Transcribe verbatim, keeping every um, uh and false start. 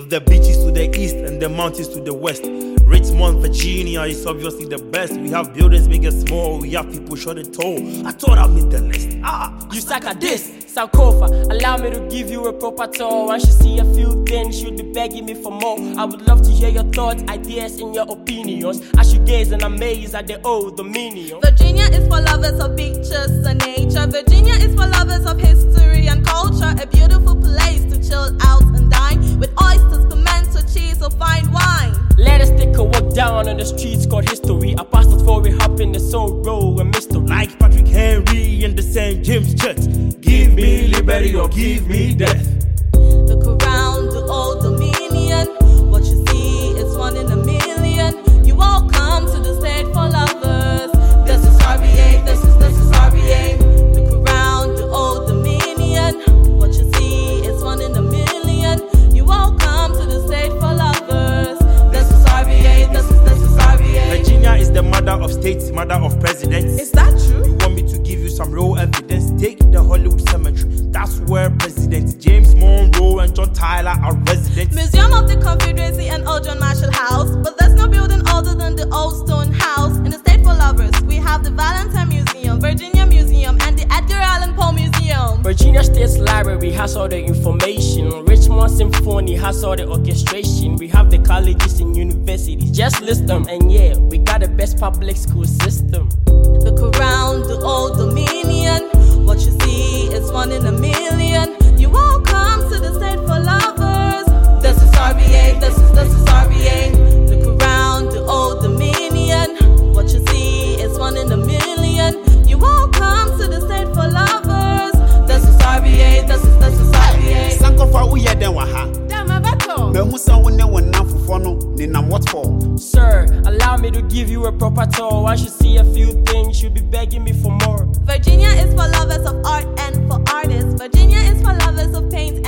With the beaches to the east and the mountains to the west, Richmond, Virginia is obviously the best. We have buildings big and small, we have people short and tall. I thought I made the list. Ah, you suck at this, Sankofa. Allow me to give you a proper tour. Once you see a few things, you'll be begging me for more. I would love to hear your thoughts, ideas, and your opinions. I should gaze and amaze at the old dominion. Virginia is for lovers of beaches and nature. Virginia is for lovers of history and culture. A beautiful place to chill out and dine with oysters, pimento cheese, or fine wine. Let us take a walk down on the streets called history. I passed it for we hop in the soul row and mystery. Like Patrick Henry in the Saint James Church. Give me liberty or give me death. Look around the old dominion. What you see is one in a million. You all come to the state for lovers. This is R B A, this is, this is R B A. Look around the old dominion. What you see is one in a million. You all come to the state for lovers. This is R B A, this is, this is R B A. Virginia is the mother of states, mother of presidents. Is that true? You want me to give you some real evidence? Take the Hollywood Cemetery. That's where Presidents James Monroe and John Tyler are residents. Museum of the Confederacy and Old John Marshall House. But there's no building older than the old stone house. In the state for lovers, we have the Valentine Museum, Virginia Museum, and the Edgar Allan Poe Museum. Virginia State Library has all the information. Richmond Symphony has all the orchestration. We have the colleges and universities, just list them. And yeah, we got the best public school system. Look around the old dominion. What you see is one in a million. You all come to the state for lovers. This is R B A, this is, this is R B A. Look around the old dominion. What you see is one in a million. You all come to the state for lovers. This is R B A, this is, this is R B A. Sankofa uye den waha. Dama bato. Me musa wone wona fofono ni nam what for? Sir, allow me to give you a proper tour. Once you see a few things, you'll be begging me for more. Virginia is for lovers of art and for artists. Virginia is for lovers of paint